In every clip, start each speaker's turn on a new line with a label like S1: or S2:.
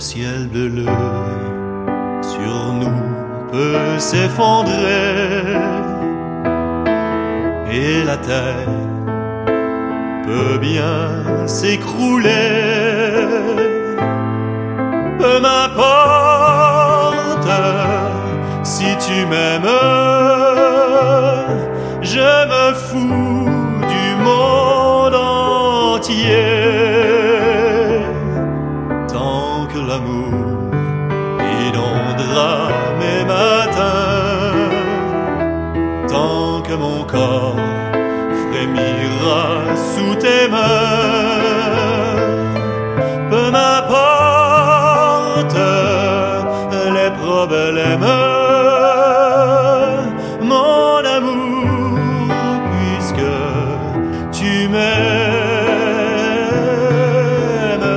S1: ciel bleu sur nous peut s'effondrer et la terre peut bien s'écrouler. Peu m'importe si tu m'aimes, je me fous du monde entier. Tant que l'amour inondera mes matins, tant que mon corps frémira sous tes mains, peu m'importe les problèmes, mon amour, puisque tu m'aimes.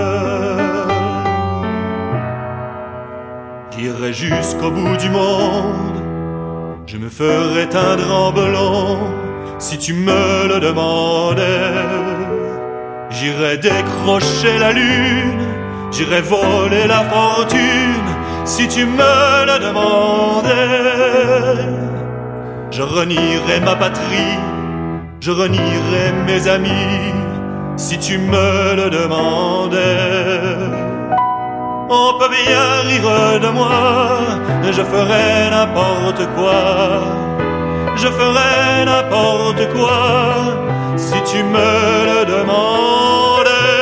S1: J'irai jusqu'au bout du monde, je me ferai teindre en blond si tu me le demandais. J'irai décrocher la lune, j'irai voler la fortune si tu me le demandais. Je renierai ma patrie, je renierai mes amis si tu me le demandais. On peut bien rire de moi, je ferai n'importe quoi. Je ferai n'importe quoi si tu me le demandais.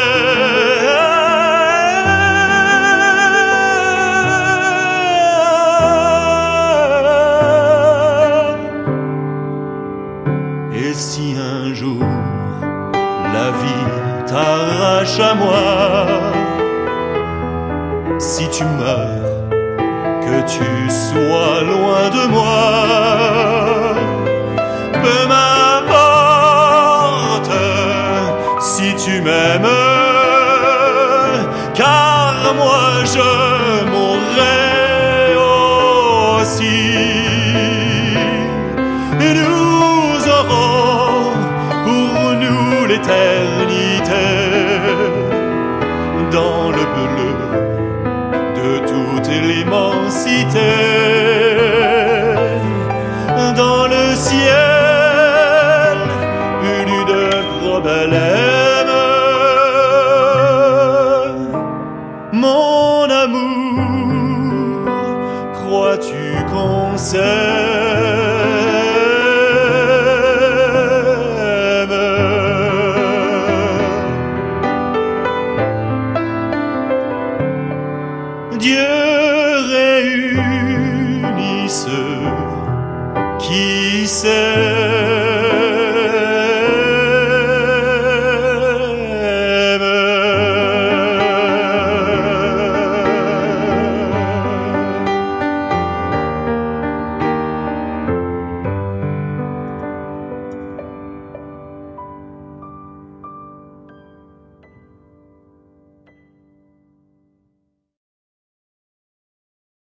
S1: Et si un jour la vie t'arrache à moi, si tu meurs, que tu sois loin de moi, peu m'importe si tu m'aimes,